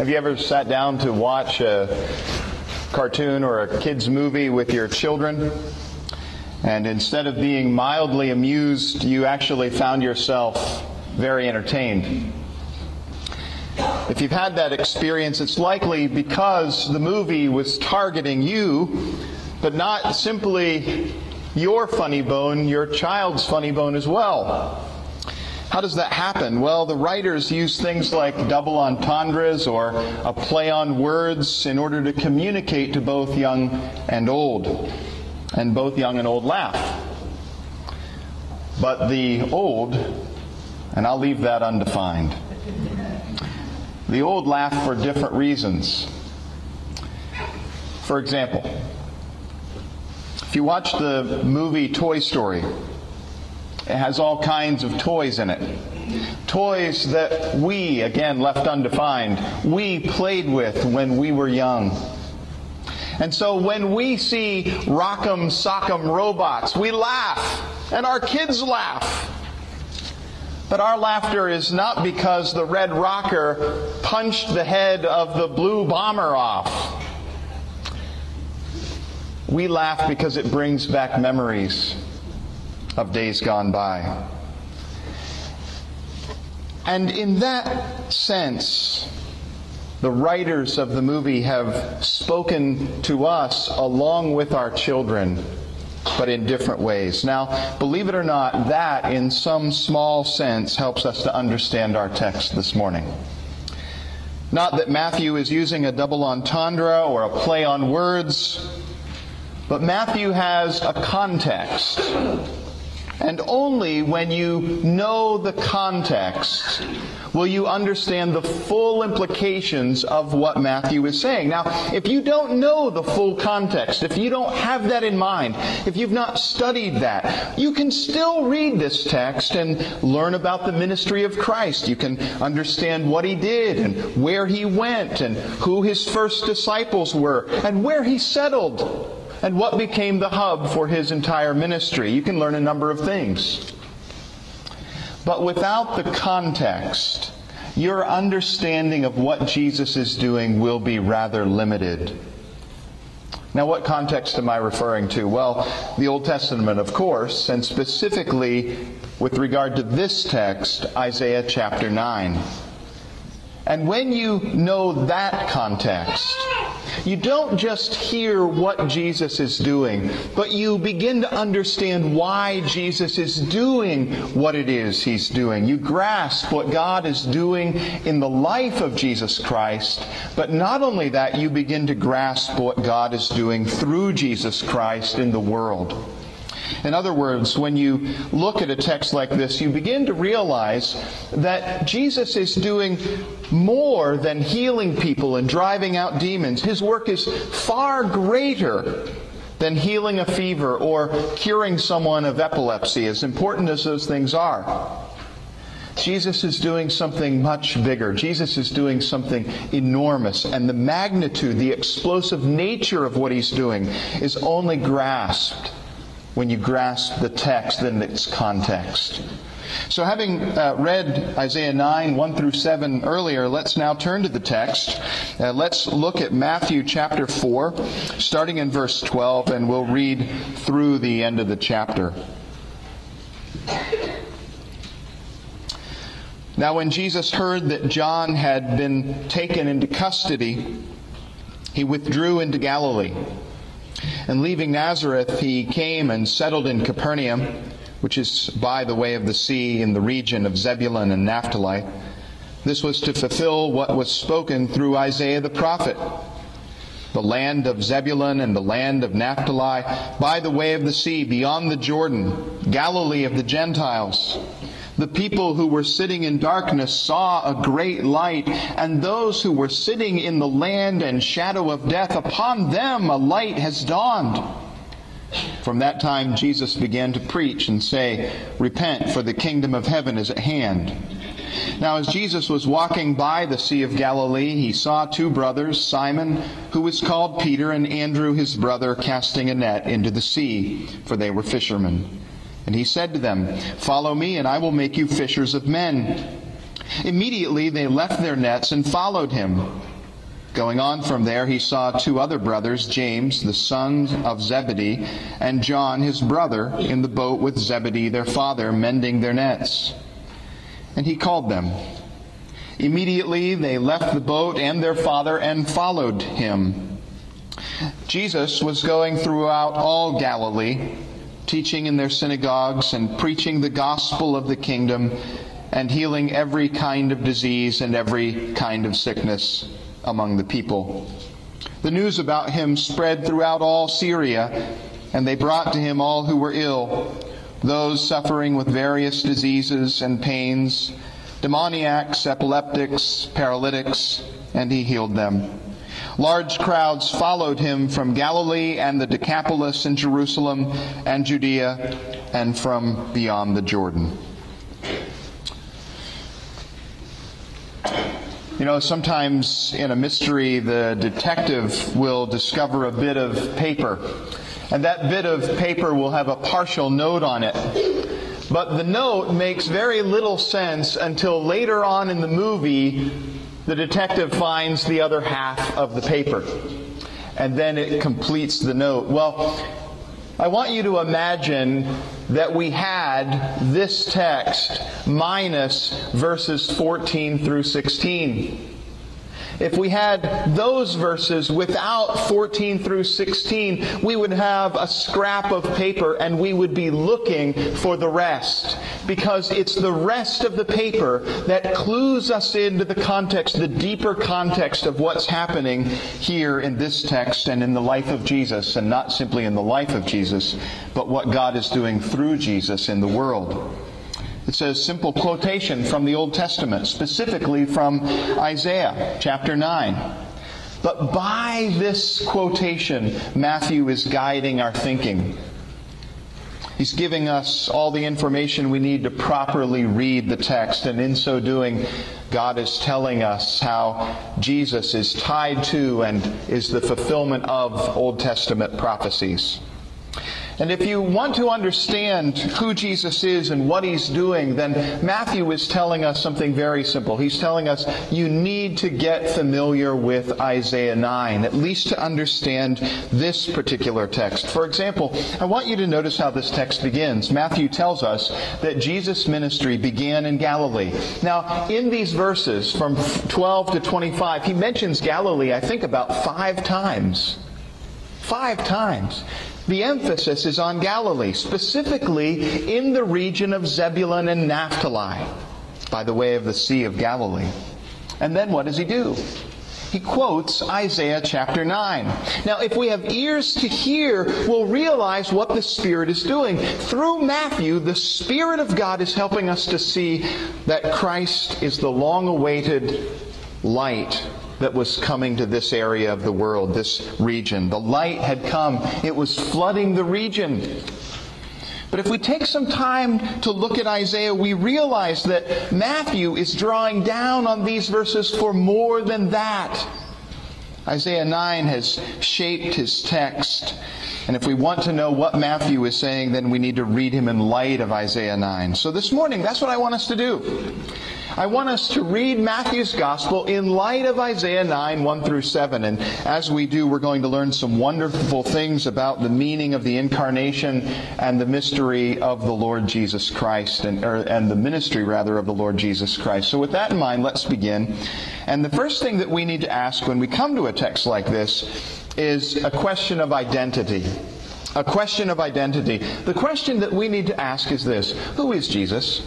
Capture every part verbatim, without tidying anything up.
Have you ever sat down to watch a cartoon or a kid's movie with your children, and instead of being mildly amused, you actually found yourself very entertained? If you've had that experience, it's likely because the movie was targeting you, but not simply your funny bone, your child's funny bone as well. How does that happen? Well, the writers use things like double entendres or a play on words in order to communicate to both young and old. And both young and old laugh. But the old, and I'll leave that undefined, the old laugh for different reasons. For example, if you watch the movie Toy Story, it has all kinds of toys in it. Toys that we, again left undefined, we played with when we were young. And so when we see Rock'em Sock'em robots, we laugh, and our kids laugh. But our laughter is not because the red rocker punched the head of the blue bomber off. We laugh because it brings back memories of days gone by. And in that sense, the writers of the movie have spoken to us along with our children, but in different ways. Now, believe it or not, that in some small sense helps us to understand our text this morning. Not that Matthew is using a double entendre or a play on words, but Matthew has a context. And only when you know the context will you understand the full implications of what Matthew is saying. Now, if you don't know the full context, if you don't have that in mind, if you've not studied that, you can still read this text and learn about the ministry of Christ. You can understand what He did and where He went and who His first disciples were and where He settled and what became the hub for His entire ministry. You can learn a number of things. But without the context, your understanding of what Jesus is doing will be rather limited. Now, what context am I referring to? Well, the Old Testament, of course, and specifically with regard to this text, Isaiah chapter nine. And when you know that context, you don't just hear what Jesus is doing, but you begin to understand why Jesus is doing what it is He's doing. You grasp what God is doing in the life of Jesus Christ, but not only that, you begin to grasp what God is doing through Jesus Christ in the world. In other words, when you look at a text like this, you begin to realize that Jesus is doing more than healing people and driving out demons. His work is far greater than healing a fever or curing someone of epilepsy, as important as those things are. Jesus is doing something much bigger. Jesus is doing something enormous. And the magnitude, the explosive nature of what He's doing is only grasped when you grasp the text and its context. So having uh, read Isaiah nine, one through seven earlier, let's now turn to the text. Uh, let's look at Matthew chapter four, starting in verse twelve, and we'll read through the end of the chapter. Now when Jesus heard that John had been taken into custody, He withdrew into Galilee. And leaving Nazareth, He came and settled in Capernaum, which is by the way of the sea in the region of Zebulun and Naphtali. This was to fulfill what was spoken through Isaiah the prophet. The land of Zebulun and the land of Naphtali, by the way of the sea, beyond the Jordan, Galilee of the Gentiles. The people who were sitting in darkness saw a great light, and those who were sitting in the land and shadow of death, upon them a light has dawned. From that time Jesus began to preach and say, "Repent, for the kingdom of heaven is at hand." Now as Jesus was walking by the Sea of Galilee, He saw two brothers, Simon, who was called Peter, and Andrew his brother, casting a net into the sea, for they were fishermen. And He said to them, "Follow me, and I will make you fishers of men." Immediately they left their nets and followed Him. Going on from there, he saw two other brothers, James, the son of Zebedee, and John, his brother, in the boat with Zebedee, their father, mending their nets. And he called them. Immediately they left the boat and their father and followed him. Jesus was going throughout all Galilee, teaching in their synagogues and preaching the gospel of the kingdom and healing every kind of disease and every kind of sickness among the people. The news about him spread throughout all Syria, and they brought to him all who were ill, those suffering with various diseases and pains, demoniacs, epileptics, paralytics, and he healed them. Large crowds followed him from Galilee and the Decapolis and Jerusalem and Judea and from beyond the Jordan. You know, sometimes in a mystery, the detective will discover a bit of paper. And that bit of paper will have a partial note on it. But the note makes very little sense until later on in the movie, the detective finds the other half of the paper. And then it completes the note. Well, I want you to imagine that we had this text minus verses fourteen through sixteen. If we had those verses without fourteen through sixteen, we would have a scrap of paper and we would be looking for the rest. Because it's the rest of the paper that clues us into the context, the deeper context of what's happening here in this text and in the life of Jesus, and not simply in the life of Jesus, but what God is doing through Jesus in the world. It's a simple quotation from the Old Testament, specifically from Isaiah chapter nine. But by this quotation, Matthew is guiding our thinking. He's giving us all the information we need to properly read the text, and in so doing, God is telling us how Jesus is tied to and is the fulfillment of Old Testament prophecies. And if you want to understand who Jesus is and what He's doing, then Matthew is telling us something very simple. He's telling us you need to get familiar with Isaiah nine, at least to understand this particular text. For example, I want you to notice how this text begins. Matthew tells us that Jesus' ministry began in Galilee. Now, in these verses from twelve to twenty-five, he mentions Galilee, I think, about five times. Five times. The emphasis is on Galilee, specifically in the region of Zebulun and Naphtali, by the way of the Sea of Galilee. And then what does he do? He quotes Isaiah chapter nine. Now, if we have ears to hear, we'll realize what the Spirit is doing. Through Matthew, the Spirit of God is helping us to see that Christ is the long-awaited light that was coming to this area of the world, this region. The light had come. It was flooding the region. But if we take some time to look at Isaiah, we realize that Matthew is drawing down on these verses for more than that. Isaiah nine has shaped his text. And if we want to know what Matthew is saying, then we need to read him in light of Isaiah nine. So this morning, that's what I want us to do. I want us to read Matthew's Gospel in light of Isaiah nine, one through seven. And as we do, we're going to learn some wonderful things about the meaning of the incarnation and the mystery of the Lord Jesus Christ, and, or, and the ministry, rather, of the Lord Jesus Christ. So with that in mind, let's begin. And the first thing that we need to ask when we come to a text like this is a question of identity. A question of identity. The question that we need to ask is this: who is Jesus?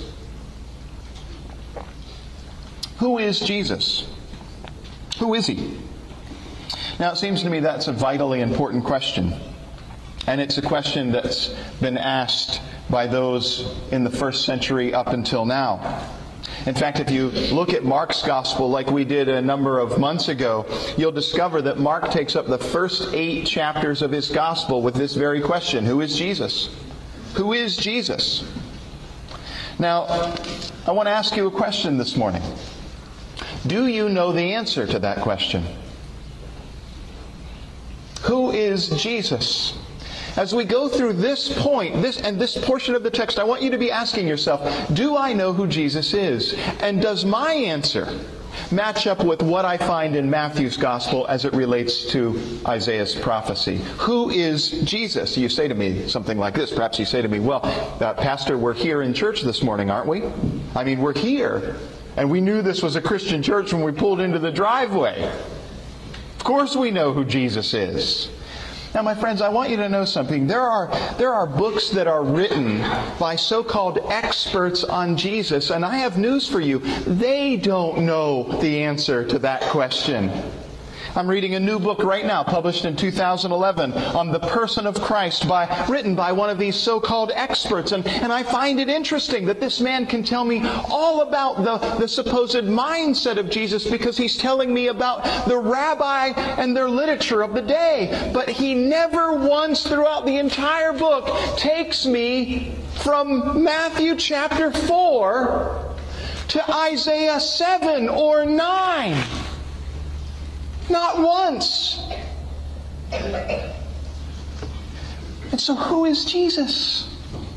Who is Jesus? Who is He? Now, it seems to me that's a vitally important question. And it's a question that's been asked by those in the first century up until now. In fact, if you look at Mark's Gospel like we did a number of months ago, you'll discover that Mark takes up the first eight chapters of his Gospel with this very question: who is Jesus? Who is Jesus? Now, I want to ask you a question this morning. Do you know the answer to that question? Who is Jesus? As we go through this point, this and this portion of the text, I want you to be asking yourself, do I know who Jesus is? And does my answer, match up with what I find in Matthew's gospel as it relates to Isaiah's prophecy? Who is Jesus? You say to me something like this. Perhaps you say to me, well, uh, Pastor, we're here in church this morning, aren't we? I mean, we're here. And we knew this was a Christian church when we pulled into the driveway. Of course we know who Jesus is. Now, my friends, I want you to know something. There are, there are books that are written by so-called experts on Jesus, and I have news for you. They don't know the answer to that question. I'm reading a new book right now, published in two thousand eleven, on the person of Christ, by, written by one of these so-called experts. And, and I find it interesting that this man can tell me all about the, the supposed mindset of Jesus, because he's telling me about the rabbi and their literature of the day. But he never once throughout the entire book takes me from Matthew chapter four to Isaiah seven or nine. Not once. And so who is Jesus?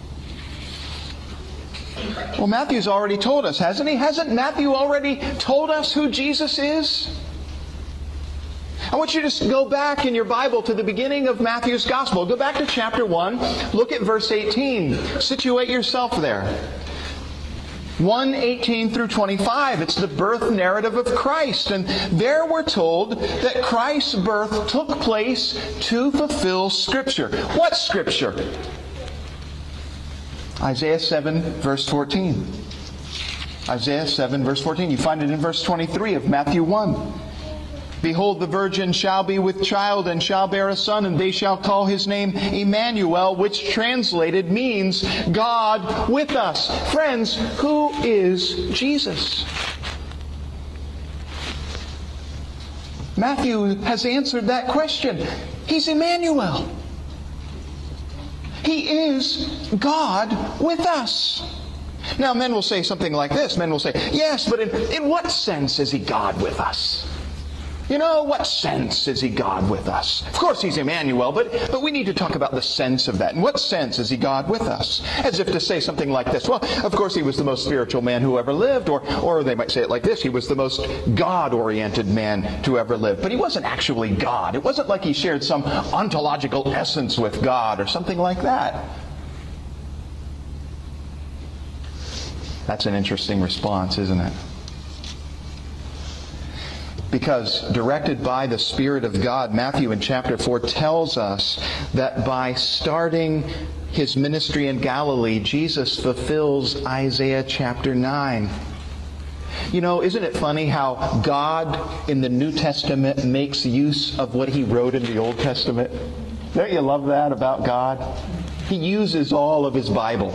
Well, Matthew's already told us, hasn't he? Hasn't Matthew already told us who Jesus is? I want you to go back in your Bible to the beginning of Matthew's Gospel. Go back to chapter one. Look at verse eighteen. Situate yourself there. one eighteen through twenty-five. It's the birth narrative of Christ. And there we're told that Christ's birth took place to fulfill Scripture. What Scripture? Isaiah seven, verse fourteen. Isaiah seven, verse fourteen. You find it in verse twenty-three of Matthew one. Behold, the virgin shall be with child and shall bear a son, and they shall call his name Emmanuel, which translated means God with us. Friends, who is Jesus? Matthew has answered that question. He's Emmanuel. He is God with us. Now, men will say something like this. Men will say, yes, but in, in what sense is he God with us? You know, what sense is he God with us? Of course he's Emmanuel, but, but we need to talk about the sense of that. In what sense is he God with us? As if to say something like this. Well, of course he was the most spiritual man who ever lived. Or, or they might say it like this. He was the most God-oriented man to ever live. But he wasn't actually God. It wasn't like he shared some ontological essence with God or something like that. That's an interesting response, isn't it? Because directed by the Spirit of God, Matthew in chapter four tells us that by starting his ministry in Galilee, Jesus fulfills Isaiah chapter nine. You know, isn't it funny how God in the New Testament makes use of what he wrote in the Old Testament? Don't you love that about God? He uses all of his Bible.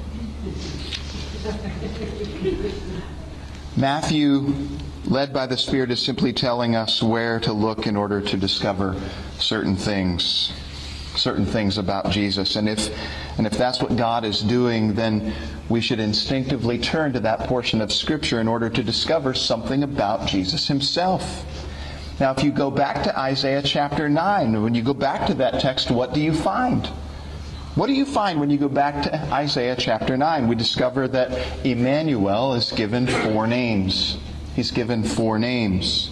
Matthew, led by the Spirit, is simply telling us where to look in order to discover certain things, certain things about Jesus. And if, and if that's what God is doing, then we should instinctively turn to that portion of Scripture in order to discover something about Jesus himself. Now, if you go back to Isaiah chapter nine, when you go back to that text, what do you find? What do you find when you go back to Isaiah chapter nine? We discover that Emmanuel is given four names. He's given four names.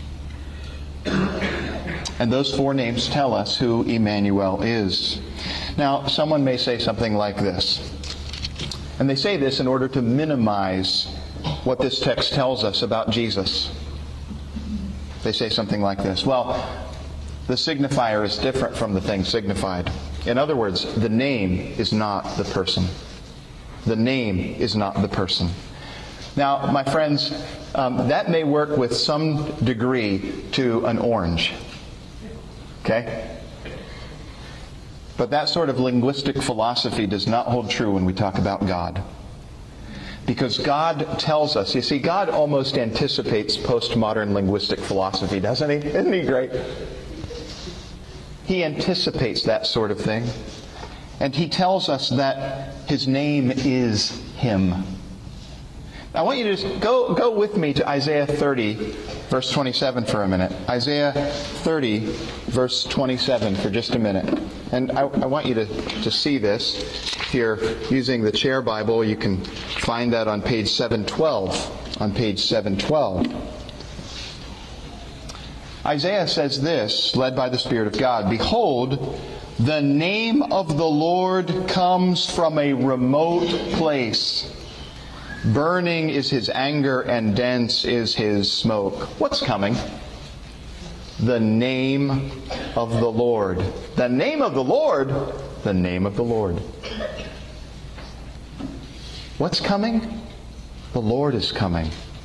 And those four names tell us who Emmanuel is. Now, someone may say something like this. And they say this in order to minimize what this text tells us about Jesus. They say something like this. Well, the signifier is different from the thing signified. In other words, the name is not the person. The name is not the person. Now, my friends, um, that may work with some degree to an orange. Okay? But that sort of linguistic philosophy does not hold true when we talk about God. Because God tells us, you see, God almost anticipates postmodern linguistic philosophy, doesn't he? Isn't he great? He anticipates that sort of thing. And he tells us that his name is him. I want you to just go, go with me to Isaiah thirty, verse twenty-seven for a minute. Isaiah thirty, verse twenty-seven for just a minute. And I, I want you to, to see this here using the Chair Bible. You can find that on page seven twelve. On page seven twelve. Isaiah says this, led by the Spirit of God, "Behold, the name of the Lord comes from a remote place. Burning is his anger and dense is his smoke." What's coming? The name of the Lord. The name of the Lord. The name of the Lord. What's coming? The Lord is coming.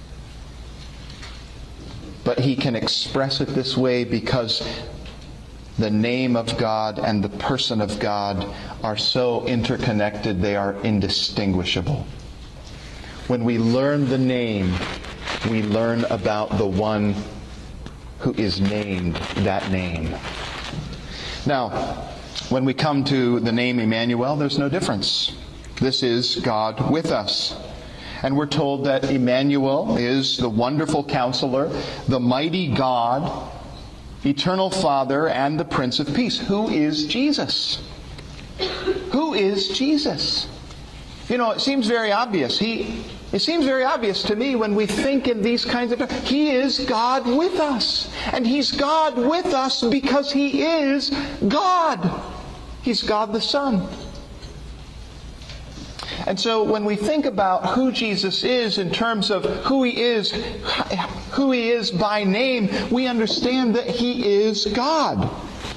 But he can express it this way because the name of God and the person of God are so interconnected, they are indistinguishable. When we learn the name, we learn about the one who is named that name. Now, when we come to the name Emmanuel, there's no difference. This is God with us. And we're told that Emmanuel is the wonderful counselor, the mighty God, eternal Father, and the Prince of Peace. Who is Jesus? Who is Jesus? You know, it seems very obvious. He, it seems very obvious to me when we think in these kinds of... He is God with us. And He's God with us because He is God. He's God the Son. And so when we think about who Jesus is in terms of who He is, who He is by name, we understand that He is God.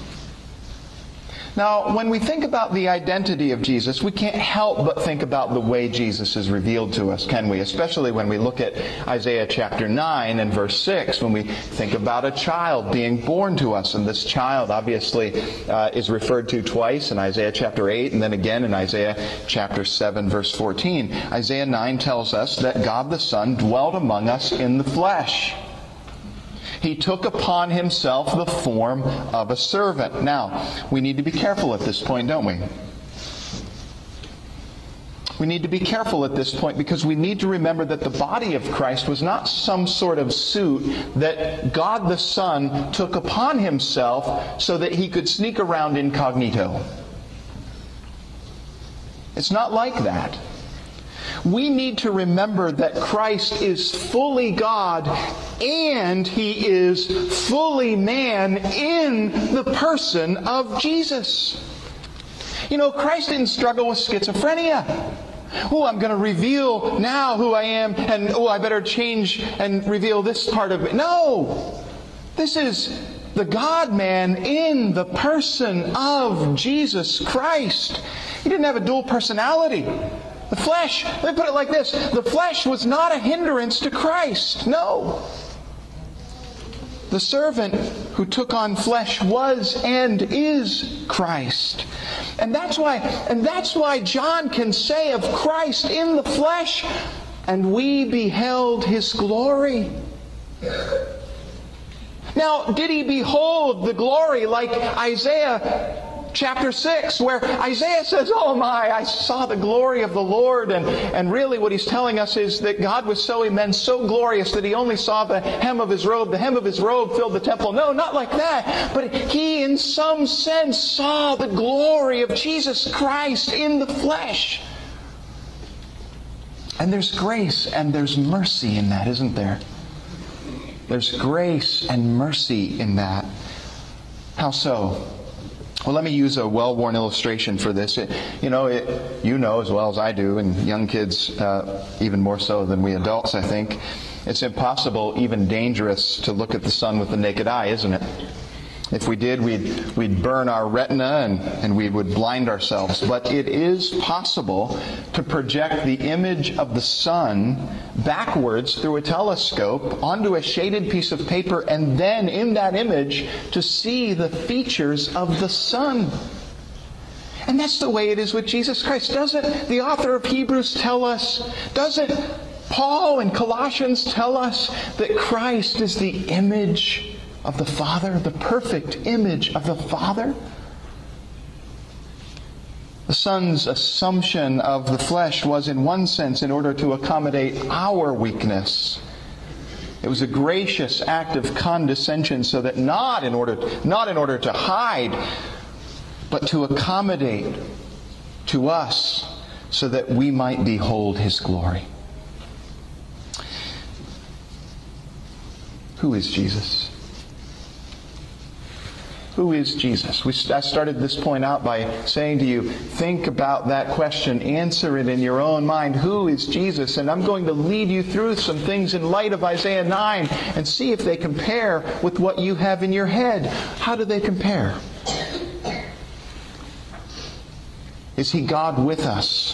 Now, when we think about the identity of Jesus, we can't help but think about the way Jesus is revealed to us, can we? Especially when we look at Isaiah chapter nine and verse six, when we think about a child being born to us. And this child obviously uh, is referred to twice in Isaiah chapter eight and then again in Isaiah chapter seven verse fourteen. Isaiah nine tells us that God the Son dwelt among us in the flesh. He took upon Himself the form of a servant. Now, we need to be careful at this point, don't we? We need to be careful at this point because we need to remember that the body of Christ was not some sort of suit that God the Son took upon Himself so that He could sneak around incognito. It's not like that. We need to remember that Christ is fully God and He is fully man in the person of Jesus. You know, Christ didn't struggle with schizophrenia. Oh, I'm going to reveal now who I am, and oh, I better change and reveal this part of it. No! This is the God-man in the person of Jesus Christ. He didn't have a dual personality. The flesh, let me put it like this, the flesh was not a hindrance to Christ. No. The servant who took on flesh was and is Christ. And that's why, and that's why John can say of Christ in the flesh, "And we beheld His glory." Now, did he behold the glory like Isaiah chapter six, where Isaiah says, "Oh my, I saw the glory of the Lord," and, and really what he's telling us is that God was so immense, so glorious, that he only saw the hem of His robe. The hem of His robe filled the temple. No, not like that. But he, in some sense, saw the glory of Jesus Christ in the flesh. And there's grace and there's mercy in that, isn't there? There's grace and mercy in that. How so? Well, let me use a well-worn illustration for this. It, you know, it, you know as well as I do, and young kids uh, even more so than we adults, I think, it's impossible, even dangerous, to look at the sun with the naked eye, isn't it? If we did, we'd, we'd burn our retina and, and we would blind ourselves. But it is possible to project the image of the sun backwards through a telescope onto a shaded piece of paper, and then in that image to see the features of the sun. And that's the way it is with Jesus Christ. Doesn't the author of Hebrews tell us, doesn't Paul in Colossians tell us that Christ is the image of the Father, the perfect image of the Father? The Son's assumption of the flesh was, in one sense, in order to accommodate our weakness. It was a gracious act of condescension, so that not in order, not in order to hide, but to accommodate to us, so that we might behold His glory. Who is Jesus? Who is Jesus? We, I started this point out by saying to you, think about that question, answer it in your own mind. Who is Jesus? And I'm going to lead you through some things in light of Isaiah nine and see if they compare with what you have in your head. How do they compare? Is He God with us?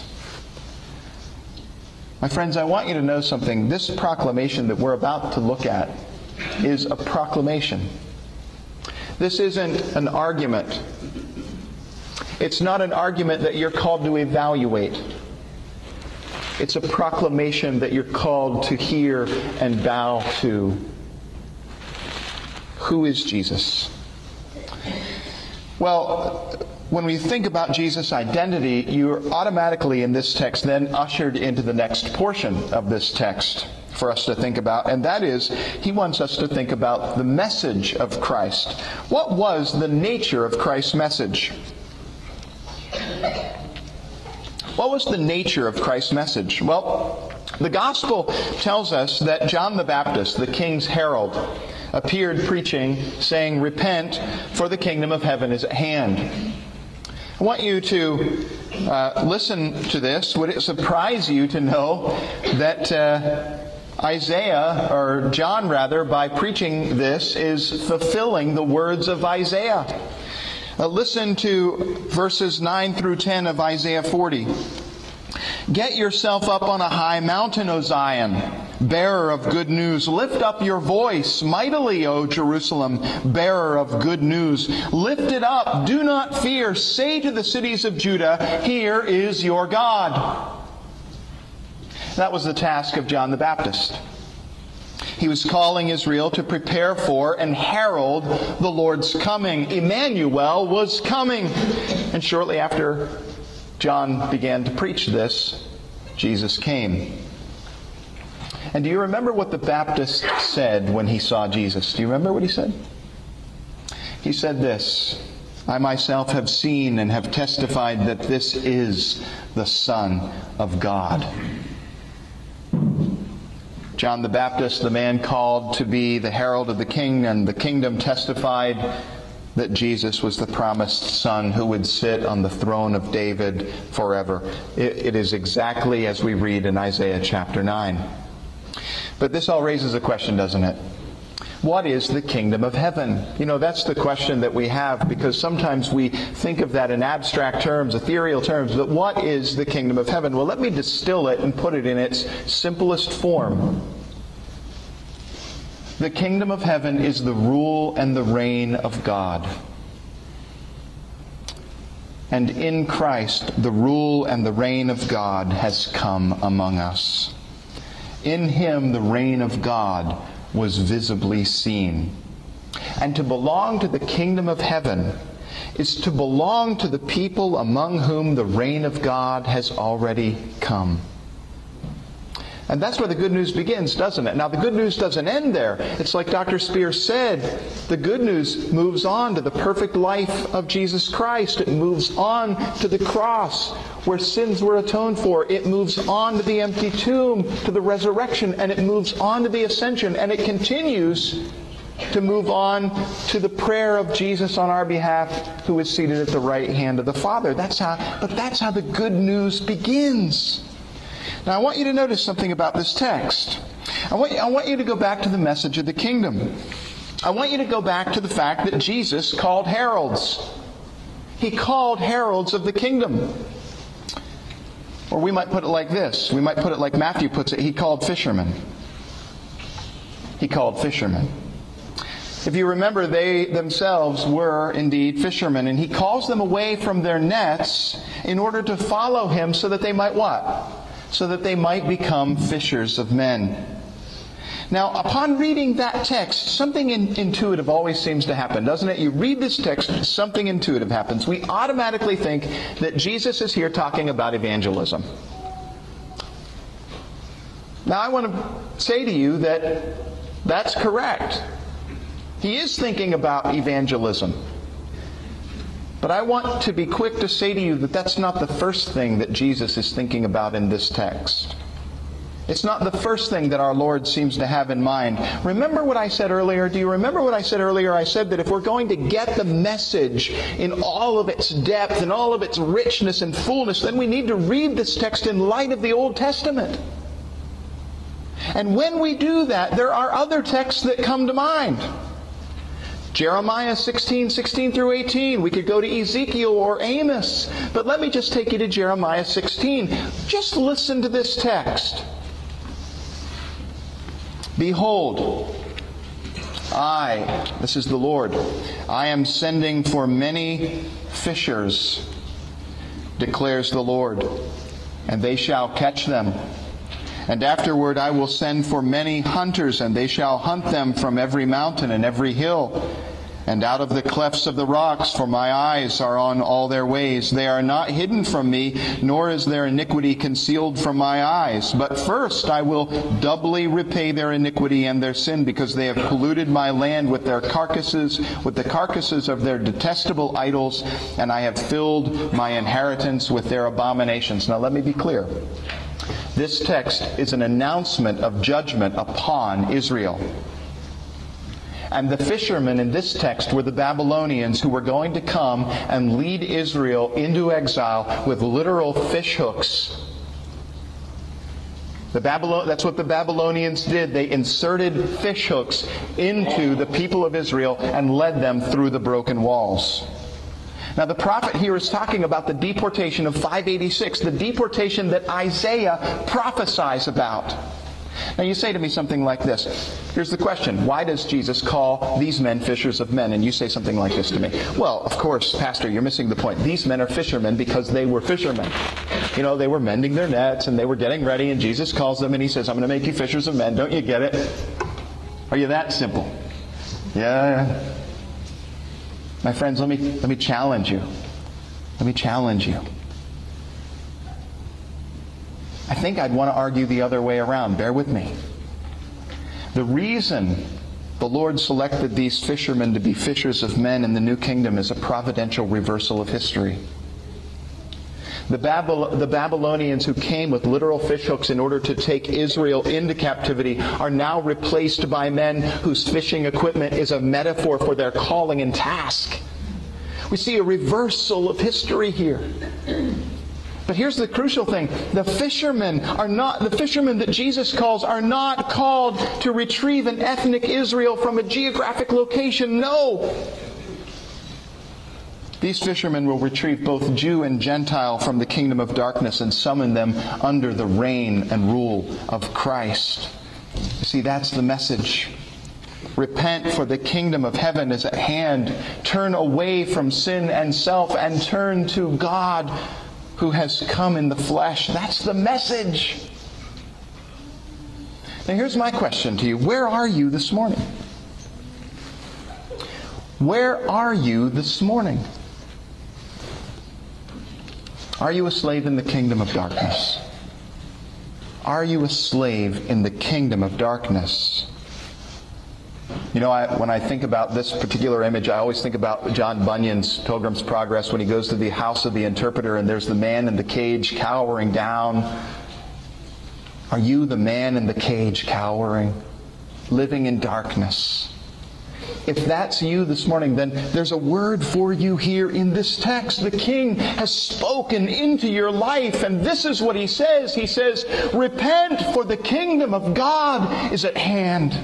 My friends, I want you to know something. This proclamation that we're about to look at is a proclamation. This isn't an argument. It's not an argument that you're called to evaluate. It's a proclamation that you're called to hear and bow to. Who is Jesus? Well, when we think about Jesus' identity, you're automatically in this text then ushered into the next portion of this text for us to think about, and that is, He wants us to think about the message of Christ. What was the nature of Christ's message? What was the nature of Christ's message? Well, the Gospel tells us that John the Baptist, the king's herald, appeared preaching, saying, "Repent, for the kingdom of heaven is at hand." I want you to uh, listen to this. Would it surprise you to know that uh, Isaiah, or John rather, by preaching this, is fulfilling the words of Isaiah? Uh, listen to verses nine through ten of Isaiah forty. "Get yourself up on a high mountain, O Zion, bearer of good news. Lift up your voice mightily, O Jerusalem, bearer of good news. Lift it up, do not fear. Say to the cities of Judah, here is your God." That was the task of John the Baptist. He was calling Israel to prepare for and herald the Lord's coming. Emmanuel was coming. And shortly after John began to preach this, Jesus came. And do you remember what the Baptist said when he saw Jesus? Do you remember what he said? He said this, "I myself have seen and have testified that this is the Son of God." John the Baptist, the man called to be the herald of the king and the kingdom, testified that Jesus was the promised Son who would sit on the throne of David forever. It, it is exactly as we read in Isaiah chapter nine. But this all raises a question, doesn't it? What is the kingdom of heaven? You know, that's the question that we have, because sometimes we think of that in abstract terms, ethereal terms, but what is the kingdom of heaven? Well, let me distill it and put it in its simplest form. The kingdom of heaven is the rule and the reign of God. And in Christ, the rule and the reign of God has come among us. In Him, the reign of God was visibly seen. And to belong to the kingdom of heaven is to belong to the people among whom the reign of God has already come. And that's where the good news begins, doesn't it? Now, the good news doesn't end there. It's like Doctor Spears said, the good news moves on to the perfect life of Jesus Christ. It moves on to the cross, where sins were atoned for. It moves on to the empty tomb, to the resurrection, and it moves on to the ascension, and it continues to move on to the prayer of Jesus on our behalf, who is seated at the right hand of the Father. That's how, but that's how the good news begins. Now, I want you to notice something about this text. I want, I want you to go back to the message of the kingdom. I want you to go back to the fact that Jesus called heralds. He called heralds of the kingdom. Or we might put it like this. We might put it like Matthew puts it. He called fishermen. He called fishermen. If you remember, they themselves were indeed fishermen. And He calls them away from their nets in order to follow Him so that they might what? So that they might become fishers of men. Now, upon reading that text, something in, intuitive always seems to happen, doesn't it? You read this text, something intuitive happens. We automatically think that Jesus is here talking about evangelism. Now, I want to say to you that that's correct. He is thinking about evangelism. But I want to be quick to say to you that that's not the first thing that Jesus is thinking about in this text. It's not the first thing that our Lord seems to have in mind. Remember what I said earlier? Do you remember what I said earlier? I said that if we're going to get the message in all of its depth and all of its richness and fullness, then we need to read this text in light of the Old Testament. And when we do that, there are other texts that come to mind. Jeremiah sixteen, sixteen through eighteen. We could go to Ezekiel or Amos. But let me just take you to Jeremiah sixteen. Just listen to this text. Behold, I, this is the Lord, I am sending for many fishers, declares the Lord, and they shall catch them. And afterward I will send for many hunters, and they shall hunt them from every mountain and every hill, and out of the clefts of the rocks, for my eyes are on all their ways. They are not hidden from me, nor is their iniquity concealed from my eyes. But first I will doubly repay their iniquity and their sin, because they have polluted my land with their carcasses, with the carcasses of their detestable idols, and I have filled my inheritance with their abominations. Now let me be clear. This text is an announcement of judgment upon Israel. And the fishermen in this text were the Babylonians, who were going to come and lead Israel into exile with literal fish hooks. The Babylon, that's what the Babylonians did. They inserted fish hooks into the people of Israel and led them through the broken walls. Now the prophet here is talking about the deportation of five eighty-six, the deportation that Isaiah prophesies about. Now you say to me something like this. Here's the question. Why does Jesus call these men fishers of men? And you say something like this to me. Well, of course, Pastor, you're missing the point. These men are fishermen because they were fishermen. You know, they were mending their nets and they were getting ready, and Jesus calls them and he says, I'm going to make you fishers of men. Don't you get it? Are you that simple? Yeah. My friends, let me let me challenge you. Let me challenge you. I think I'd want to argue the other way around. Bear with me. The reason the Lord selected these fishermen to be fishers of men in the New Kingdom is a providential reversal of history. The, Babyl- the Babylonians who came with literal fishhooks in order to take Israel into captivity are now replaced by men whose fishing equipment is a metaphor for their calling and task. We see a reversal of history here. But here's the crucial thing. The fishermen are not, the fishermen that Jesus calls are not called to retrieve an ethnic Israel from a geographic location. No. These fishermen will retrieve both Jew and Gentile from the kingdom of darkness and summon them under the reign and rule of Christ. You see, that's the message. Repent, for the kingdom of heaven is at hand. Turn away from sin and self and turn to God, who has come in the flesh. That's the message. Now here's my question to you. Where are you this morning? Where are you this morning? Are you a slave in the kingdom of darkness? Are you a slave in the kingdom of darkness? You know, I, when I think about this particular image, I always think about John Bunyan's Pilgrim's Progress, when he goes to the house of the interpreter and there's the man in the cage cowering down. Are you the man in the cage cowering, living in darkness? If that's you this morning, then there's a word for you here in this text. The King has spoken into your life, and this is what he says. He says, repent, for the kingdom of God is at hand.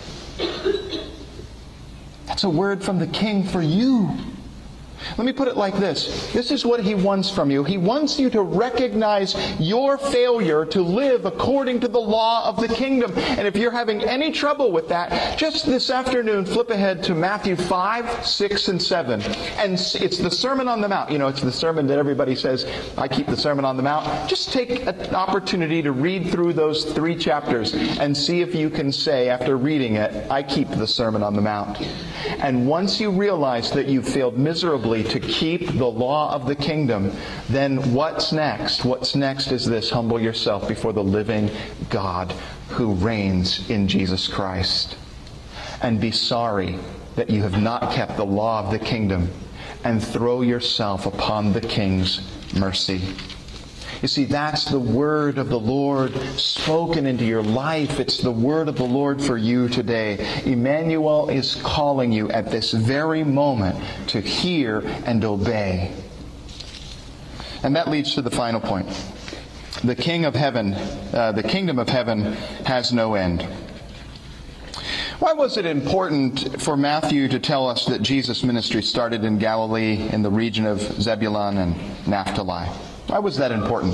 That's a word from the King for you. Let me put it like this. This is what he wants from you. He wants you to recognize your failure to live according to the law of the kingdom. And if you're having any trouble with that, just this afternoon, flip ahead to Matthew five, six, and seven. And it's the Sermon on the Mount. You know, it's the sermon that everybody says, I keep the Sermon on the Mount. Just take an opportunity to read through those three chapters and see if you can say, after reading it, I keep the Sermon on the Mount. And once you realize that you've failed miserably to keep the law of the kingdom, then what's next? What's next is this: humble yourself before the living God who reigns in Jesus Christ. And be sorry that you have not kept the law of the kingdom, and throw yourself upon the King's mercy. You see, that's the word of the Lord spoken into your life. It's the word of the Lord for you today. Emmanuel is calling you at this very moment to hear and obey. And that leads to the final point. The King of Heaven, uh, the kingdom of heaven has no end. Why was it important for Matthew to tell us that Jesus' ministry started in Galilee, in the region of Zebulun and Naphtali? Why was that important?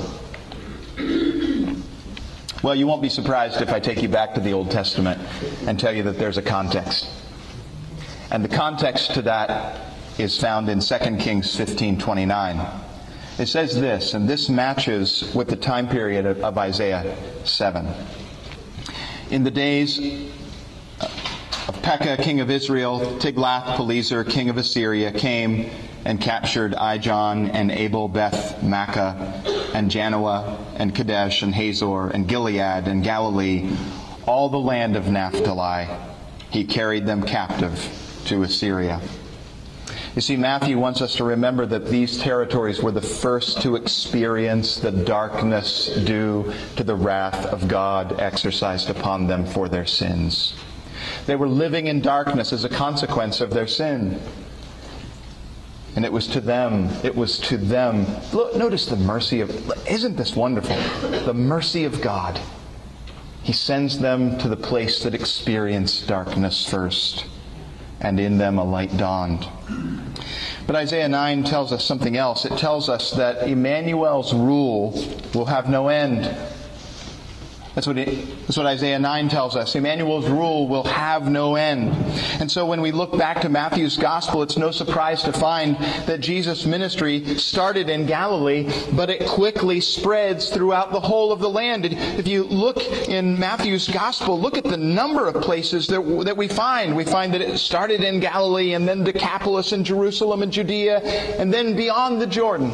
Well, you won't be surprised if I take you back to the Old Testament and tell you that there's a context. And the context to that is found in Second Kings fifteen twenty-nine. It says this, and this matches with the time period of, of Isaiah seven. In the days of Pekah, king of Israel, Tiglath-Pileser, king of Assyria, came and captured Ijon and Abel-Beth-Maachah and Janoah and Kadesh and Hazor and Gilead and Galilee, all the land of Naphtali. He carried them captive to Assyria. You see, Matthew wants us to remember that these territories were the first to experience the darkness due to the wrath of God exercised upon them for their sins. They were living in darkness as a consequence of their sin. And it was to them, it was to them. Look, notice the mercy of, isn't this wonderful? The mercy of God. He sends them to the place that experienced darkness first, and in them a light dawned. But Isaiah nine tells us something else. It tells us that Emmanuel's rule will have no end. That's what, it, that's what Isaiah nine tells us. Emmanuel's rule will have no end. And so when we look back to Matthew's Gospel, it's no surprise to find that Jesus' ministry started in Galilee, but it quickly spreads throughout the whole of the land. If you look in Matthew's Gospel, look at the number of places that, that we find. We find that it started in Galilee, and then Decapolis and Jerusalem and Judea, and then beyond the Jordan.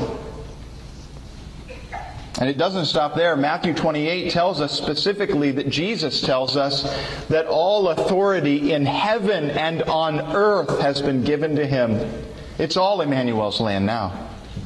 And it doesn't stop there. Matthew twenty-eight tells us specifically that Jesus tells us that all authority in heaven and on earth has been given to Him. It's all Emmanuel's land now.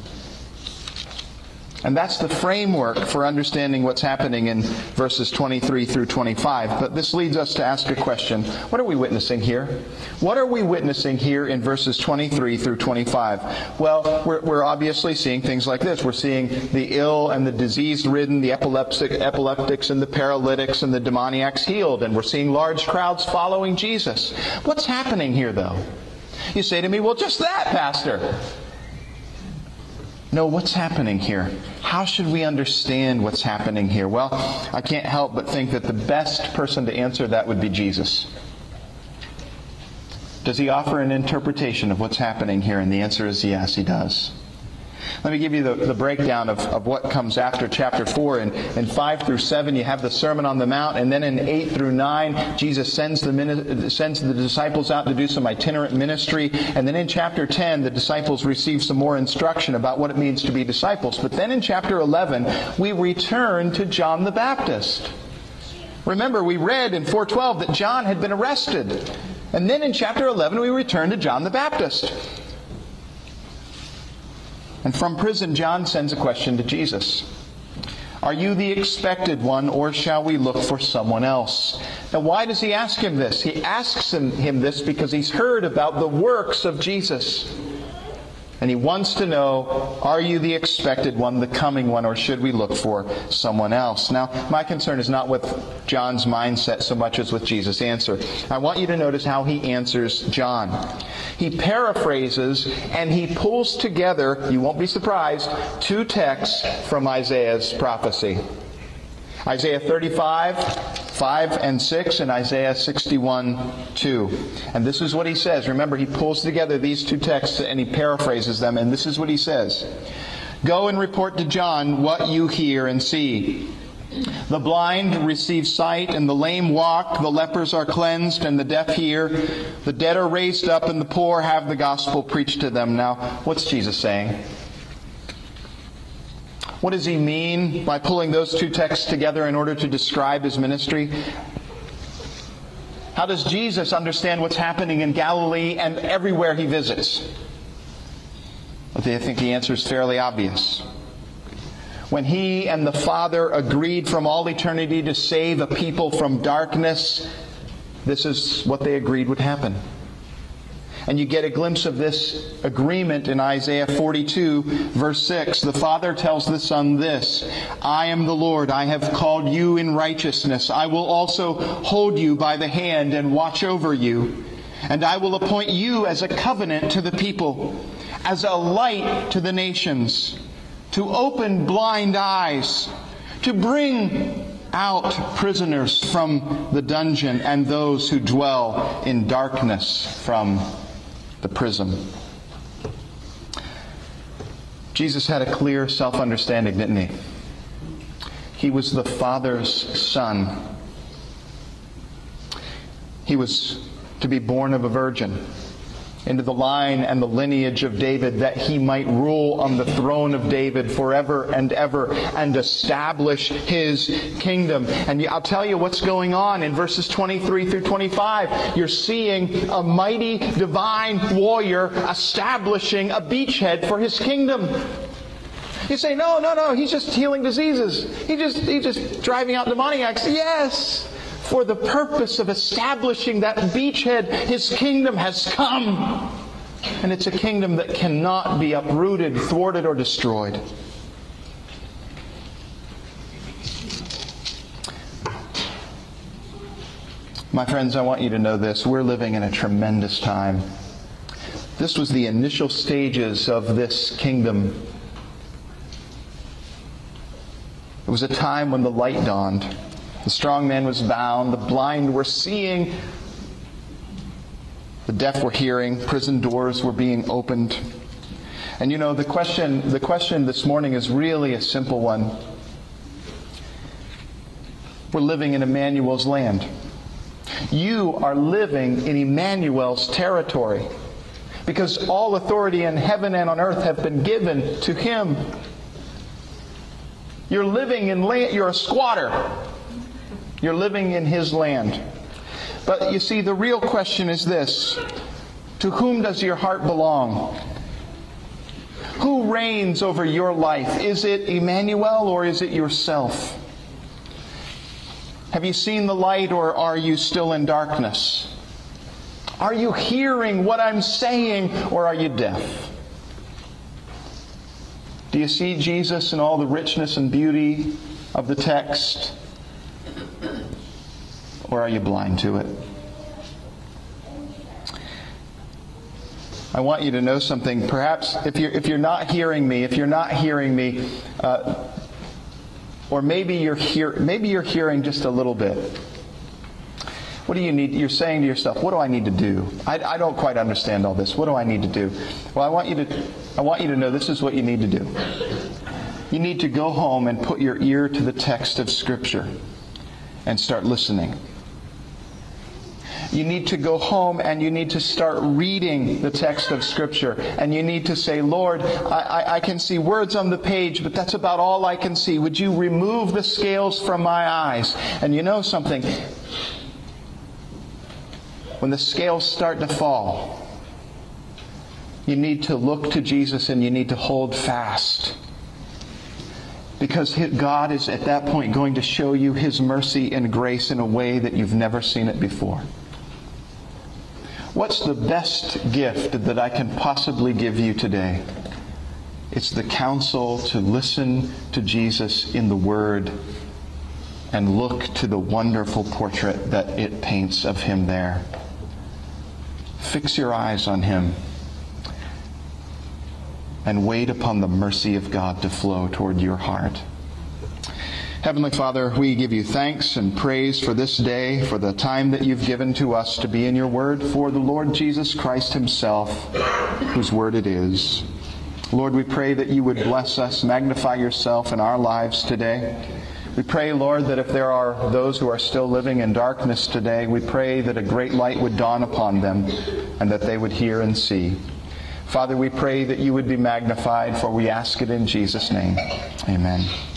And that's the framework for understanding what's happening in verses twenty-three through twenty-five. But this leads us to ask a question. What are we witnessing here? What are we witnessing here in verses twenty-three through twenty-five? Well, we're, we're obviously seeing things like this. We're seeing the ill and the disease-ridden, the epileptic, epileptics and the paralytics and the demoniacs healed. And we're seeing large crowds following Jesus. What's happening here, though? You say to me, well, just that, Pastor. No, what's happening here? How should we understand what's happening here? Well, I can't help but think that the best person to answer that would be Jesus. Does He offer an interpretation of what's happening here? And the answer is yes, He does. Let me give you the, the breakdown of, of what comes after chapter four. In, in five through seven, you have the Sermon on the Mount. And then in eight through nine, Jesus sends the, sends the disciples out to do some itinerant ministry. And then in chapter ten, the disciples receive some more instruction about what it means to be disciples. But then in chapter eleven, we return to John the Baptist. Remember, we read in four twelve that John had been arrested. And then in chapter eleven, we return to John the Baptist. And from prison, John sends a question to Jesus. Are you the expected one, or shall we look for someone else? Now, why does he ask him this? He asks him, him this because he's heard about the works of Jesus. And he wants to know, are you the expected one, the coming one, or should we look for someone else? Now, my concern is not with John's mindset so much as with Jesus' answer. I want you to notice how he answers John. He paraphrases and he pulls together, you won't be surprised, two texts from Isaiah's prophecy. Isaiah thirty-five, five and six, and Isaiah sixty-one, two. And this is what he says. Remember, he pulls together these two texts and he paraphrases them, and this is what he says. Go and report to John what you hear and see. The blind receive sight, and the lame walk, the lepers are cleansed, and the deaf hear. The dead are raised up, and the poor have the gospel preached to them. Now, what's Jesus saying? What does he mean by pulling those two texts together in order to describe his ministry? How does Jesus understand what's happening in Galilee and everywhere he visits? I think the answer is fairly obvious. When He and the Father agreed from all eternity to save a people from darkness, this is what they agreed would happen. And you get a glimpse of this agreement in Isaiah forty-two, verse six. The Father tells the Son this, I am the Lord, I have called you in righteousness. I will also hold you by the hand and watch over you. And I will appoint you as a covenant to the people, as a light to the nations, to open blind eyes, to bring out prisoners from the dungeon, and those who dwell in darkness from the prison. Jesus had a clear self-understanding, didn't he? He was the Father's Son. He was to be born of a virgin, into the line and the lineage of David, that He might rule on the throne of David forever and ever and establish His kingdom. And I'll tell you what's going on in verses twenty-three through twenty-five. You're seeing a mighty divine warrior establishing a beachhead for His kingdom. You say, no, no, no, He's just healing diseases. He just, he's just driving out demoniacs. Yes! For the purpose of establishing that beachhead, His kingdom has come. And it's a kingdom that cannot be uprooted, thwarted, or destroyed. My friends, I want you to know this. We're living in a tremendous time. This was the initial stages of this kingdom. It was a time when the light dawned. The strong man was bound, the blind were seeing, the deaf were hearing, prison doors were being opened. And you know, the question, the question this morning is really a simple one. We're living in Emmanuel's land. You are living in Emmanuel's territory, because all authority in heaven and on earth have been given to Him. You're living in land, you're a squatter. You're living in His land. But you see, the real question is this. To whom does your heart belong? Who reigns over your life? Is it Emmanuel or is it yourself? Have you seen the light or are you still in darkness? Are you hearing what I'm saying or are you deaf? Do you see Jesus in all the richness and beauty of the text? Or are you blind to it? I want you to know something. Perhaps if you're, if you're not hearing me, if you're not hearing me, uh, or maybe you're hear, maybe you're hearing just a little bit. What do you need? You're saying to yourself, what do I need to do? I, I don't quite understand all this. What do I need to do? Well, I want you to, I want you to know this is what you need to do. You need to go home and put your ear to the text of Scripture and start listening. You need to go home and you need to start reading the text of Scripture. And you need to say, Lord, I, I, I can see words on the page, but that's about all I can see. Would you remove the scales from my eyes? And you know something? When the scales start to fall, you need to look to Jesus and you need to hold fast. Because God is at that point going to show you His mercy and grace in a way that you've never seen it before. What's the best gift that I can possibly give you today? It's the counsel to listen to Jesus in the Word and look to the wonderful portrait that it paints of Him there. Fix your eyes on Him and wait upon the mercy of God to flow toward your heart. Heavenly Father, we give you thanks and praise for this day, for the time that you've given to us to be in your Word, for the Lord Jesus Christ Himself, whose Word it is. Lord, we pray that you would bless us, magnify yourself in our lives today. We pray, Lord, that if there are those who are still living in darkness today, we pray that a great light would dawn upon them and that they would hear and see. Father, we pray that you would be magnified, for we ask it in Jesus' name. Amen.